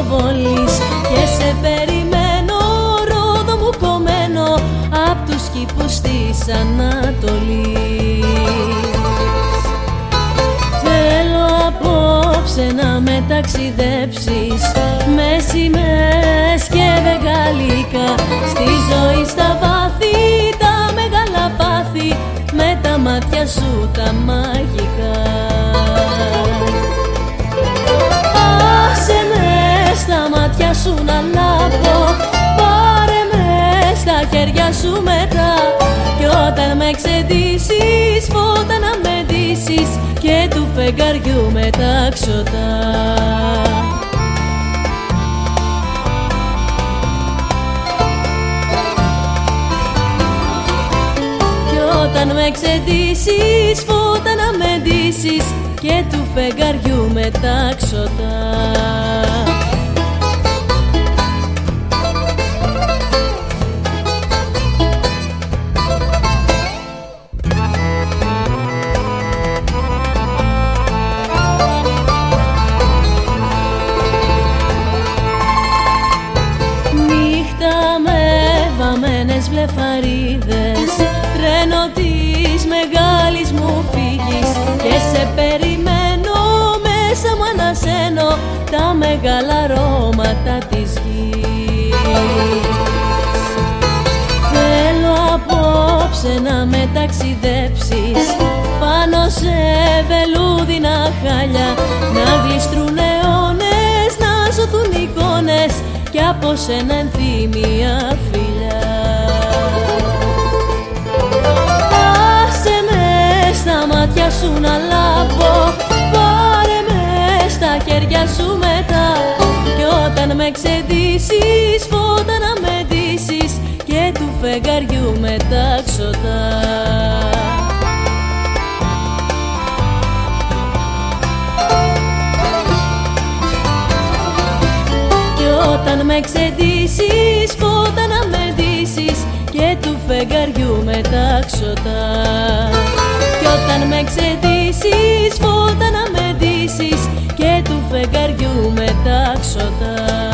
πυροβολείς και σε περιμένω ρόδο μου κομμένο απ' τους κήπους της Ανατολής. Θέλω απόψε να με ταξιδέψεις με σημαίες και βεγγαλικά, στη ζωή στα βάθη τα μεγάλα πάθη, με τα μάτια σου τα μαγικά. Άσε με στα μάτια σου να λάβω, πάρε με στα χέρια σου μετά, κι όταν με ξεντήσεις φώτα να με ντύσεις και του φεγγαριού μετάξωτα. Όταν με ξεντήσεις φώτα να με ντύσεις και του φεγγαριού μετάξωτα. Νύχτα με βαμμένες βλεφαρίδες, τρένο της μεγάλης μου φύγης και σε περιμένω μέσα μου ανασένω τα μεγάλα αρώματα της γης. Θέλω απόψε να με ταξιδέψεις πάνω σε βελούδινα χάλια, να γλιστρούν αιώνες, να σωθούν εικόνες και από σένα ενθύμια φιλιά. Στα μάτια σου να λάβω, πάρε με στα χέρια σου μετά, κι όταν με ξεντήσεις φώτα να με ντύσεις και του φεγγαριού μετάξωτα. Κι όταν με ξεντήσεις φώτα να με ντύσεις και του φεγγαριού μετάξωτα. Κι όταν με ξεντήσεις φώτα να με ντύσεις και του φεγγαριού μετάξωτα.